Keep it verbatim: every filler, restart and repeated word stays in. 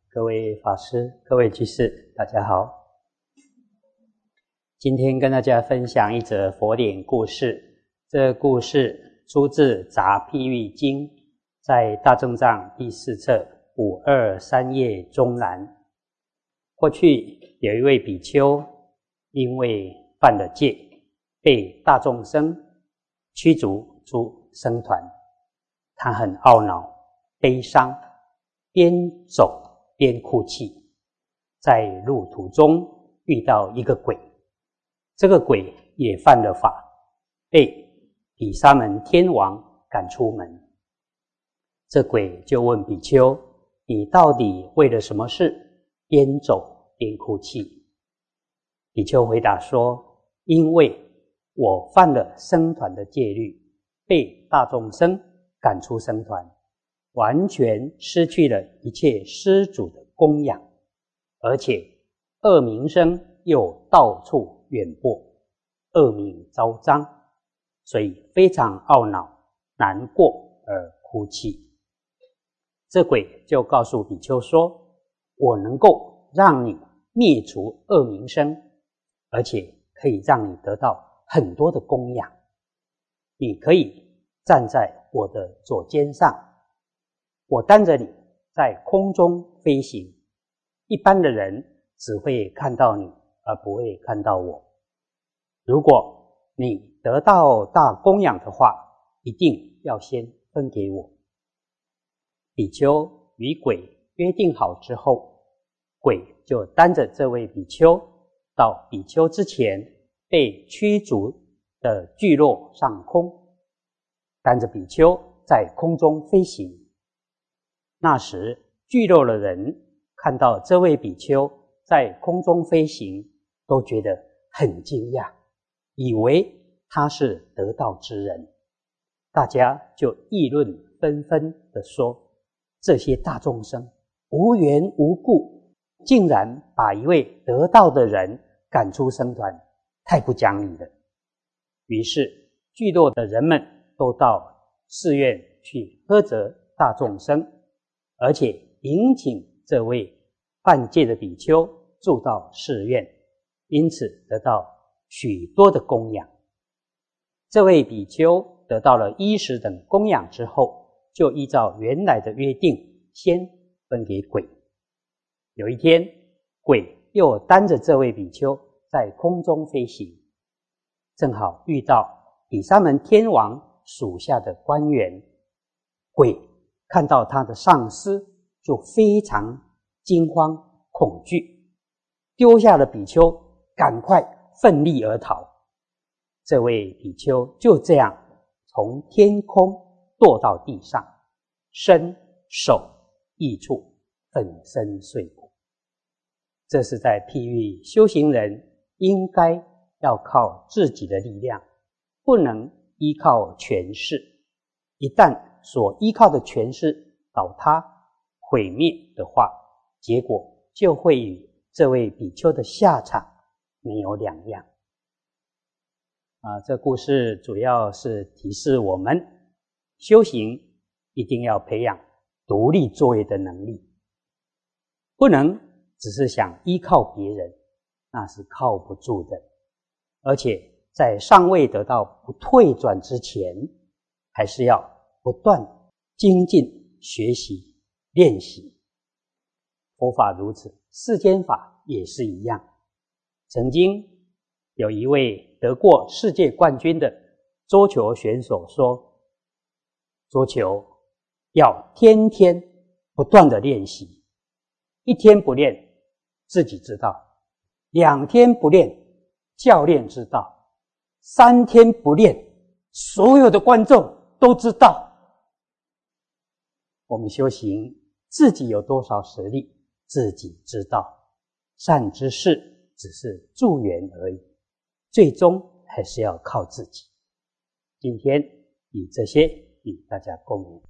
各位法师、各位居士，大家好。今天跟大家分享一则佛典故事。这个故事出自《杂譬喻经》，在大正藏第四册五二三页中栏。过去有一位比丘，因为犯了戒，被大众生驱逐出僧团。他很懊恼、悲伤，边走边哭泣。在路途中遇到一个鬼，这个鬼也犯了法，被毗沙门天王赶出门。这鬼就问比丘：你到底为了什么事边走边哭泣？比丘回答说：因为我犯了僧团的戒律，被大众生赶出僧团，完全失去了一切施主的供养，而且恶名声又到处远播，恶名昭彰，所以非常懊恼、难过而哭泣。这鬼就告诉比丘说：我能够让你灭除恶名声，而且可以让你得到很多的供养。你可以站在我的左肩上，我担着你在空中飞行，一般的人只会看到你，而不会看到我。如果你得到大供养的话，一定要先分给我。比丘与鬼约定好之后，鬼就担着这位比丘到比丘之前被驱逐的聚落上空，担着比丘在空中飞行。那时聚落的人看到这位比丘在空中飞行，都觉得很惊讶，以为他是得道之人。大家就议论纷纷地说，这些大众生无缘无故竟然把一位得道的人赶出僧团，太不讲理了。于是聚落的人们都到寺院去呵责大众生，而且迎请这位犯戒的比丘住到寺院，因此得到许多的供养。这位比丘得到了衣食等供养之后，就依照原来的约定先分给鬼。有一天，鬼又担着这位比丘在空中飞行，正好遇到毗沙门天王属下的官员。鬼看到他的上司，就非常惊慌恐惧，丢下了比丘，赶快奋力而逃。这位比丘就这样从天空堕到地上，身首异处，粉身碎骨。这是在譬喻修行人应该要靠自己的力量，不能依靠权势。一旦所依靠的权势倒塌毁灭的话，结果就会与这位比丘的下场没有两样。啊，这故事主要是提示我们，修行一定要培养独立作业的能力，不能只是想依靠别人，那是靠不住的。而且在尚未得到不退转之前，还是要不断精进学习练习。佛法如此，世间法也是一样。曾经有一位得过世界冠军的桌球选手说，桌球要天天不断的练习，一天不练自己知道，两天不练教练知道，三天不练所有的观众都知道。我们修行自己有多少实力自己知道，善知识只是助缘而已，最终还是要靠自己。今天以这些与大家共勉。